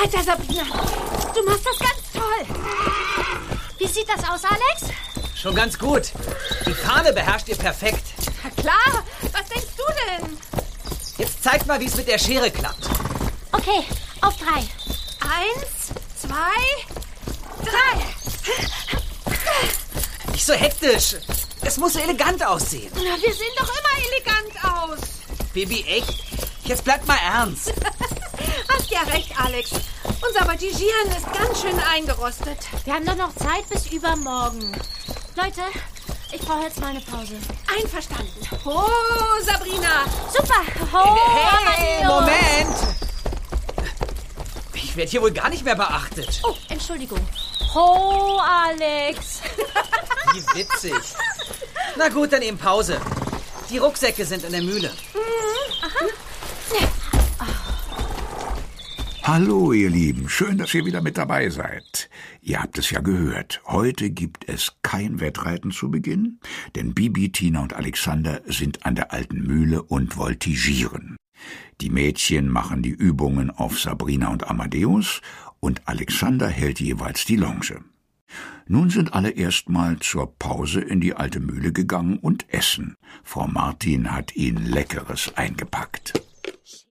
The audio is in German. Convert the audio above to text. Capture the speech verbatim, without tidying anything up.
Weiter, Sabrina. Du machst das ganz toll. Wie sieht das aus, Alex? Schon ganz gut. Die Fahne beherrscht ihr perfekt. Na klar. Was denkst du denn? Jetzt zeigt mal, wie es mit der Schere klappt. Okay, auf drei. Eins, zwei, drei. Nicht so hektisch. Es muss so elegant aussehen. Na, wir sehen doch immer elegant aus. Baby, echt? Jetzt bleibt mal ernst. Hast ja recht, Alex. Unser Voltigieren ist ganz schön eingerostet. Wir haben doch noch Zeit bis übermorgen. Leute, ich brauche jetzt mal eine Pause. Einverstanden. Oh, Sabrina. Super. Oh, Hey, Moment. Ich werde hier wohl gar nicht mehr beachtet. Oh, Entschuldigung. Oh, Alex. Wie witzig. Na gut, dann eben Pause. Die Rucksäcke sind in der Mühle. Hallo, ihr Lieben. Schön, dass ihr wieder mit dabei seid. Ihr habt es ja gehört. Heute gibt es kein Wettreiten zu Beginn, denn Bibi, Tina und Alexander sind an der alten Mühle und voltigieren. Die Mädchen machen die Übungen auf Sabrina und Amadeus und Alexander hält jeweils die Longe. Nun sind alle erstmal zur Pause in die alte Mühle gegangen und essen. Frau Martin hat ihnen Leckeres eingepackt.